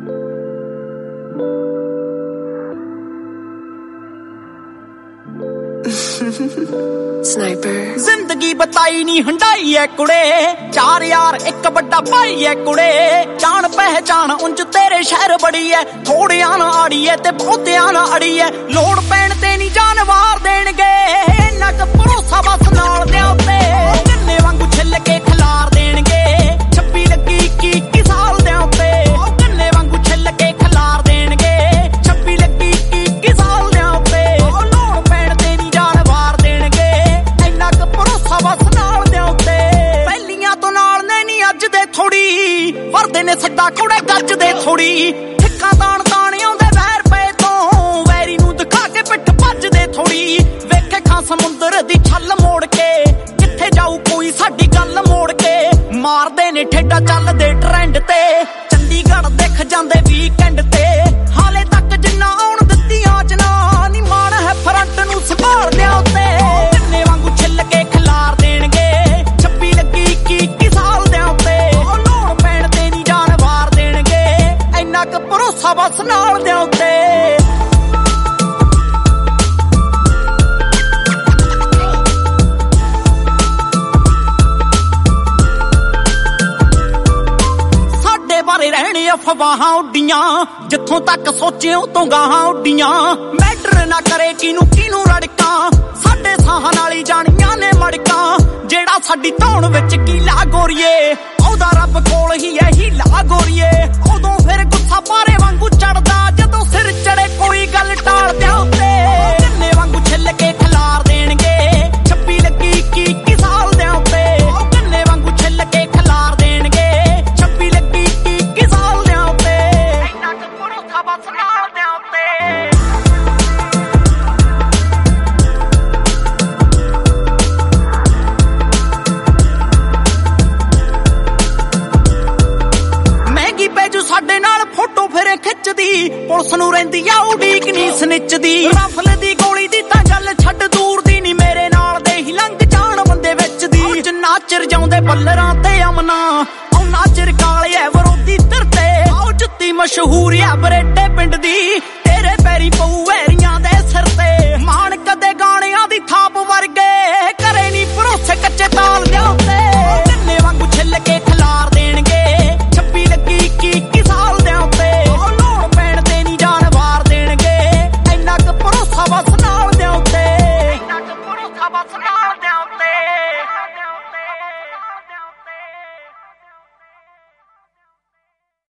Sniper जिंदगी बताई नी Hyundai है कुड़े, चार यार एक बड़ा भाई है कुड़े। जान पहचान उंज तेरे शहर बड़ी है, थोड़े आना आड़ी है ते बहुते आना अड़ी है। लोड़ पैण ते नी जान वार देणगे, इन्ना क भरोसा बस नाल दे उत्ते। गन्ने वांगू छिल के खिलार देणगे, 26 लगी 21 साल दे उत्ते। गन्ने वांगू छिल के खिलार देणगे, 26 लगी 21 साल दे उत्ते। लोड़ पैण ते नी जान वार देणगे, इन्ना क भरोसा बस नाल दे उत्ते। पहलियां तो नाल ने नी अज दे थोड़ी, वरदे ने सदा कुड़े गज दे थोड़ी। ठिक्का ताण ताण आउंदे वैर पे तो, वैरी नूं दिखा के पिठ भज दे थोड़ी। वेखे खां समुंदर दी छल मोड़ के, किथे जाऊ कोई साडी गल मोड़ के। मारदे ने ठेडा चलदे ट्रेंड ते, चंडीगढ़ दिख जांदे वीकेंड ते। हाले तक जिन्ना आउण दित्तियां जना, नी माण है फ्रंट नूं संभाल दे उत्ते। गन्ने वांगू छिल के खिलार देणगे, 26 लगी 21 साल दे उत्ते। लोड़ पैण ते नी जान वार देणगे, इन्ना क भरोसा बस नाल दे उत्ते। रहने अफवाहां उड्डियां, जिथों तक सोचे उतों गाहां उड्डियां। मैटर ना करे किनू किनू रड़कां, साडे साहां नाल ही जानियां ने मड़कां। जेड़ा साडी धौण विच कीला गोरीए, ओदा रब कोल ही है हीला गोरीए। उदों फिर गुस्सा पारे वांगू चढ़दा, जदों सिर चढ़े कोई गल टाल दे उत्ते। गन्ने वांगू छिल के खिलार देणगे, 26 लगी 21 साल दे उत्ते। गन्ने वांगू छिल के खिलार देणगे, 26 लगी बस नाल दे उत्ते। महंगी पैजू साडे नाल फोटो फिरे खिचदी, पुलिस नूं रहिंदी आ उडीक नी सनिचदी। रफल दी गोली दी तां गल छड्ड दूर दी नी, मेरे नाल दे ही लंघ जाण बंदे विच दी। जिन्ना चिर जाउंदे पल्लरां ते अमना, उन्ना चिर काले ऐ विरोधी धरते। आओ जुत्ती मशहूर ऐ बरेटे पिंड दी,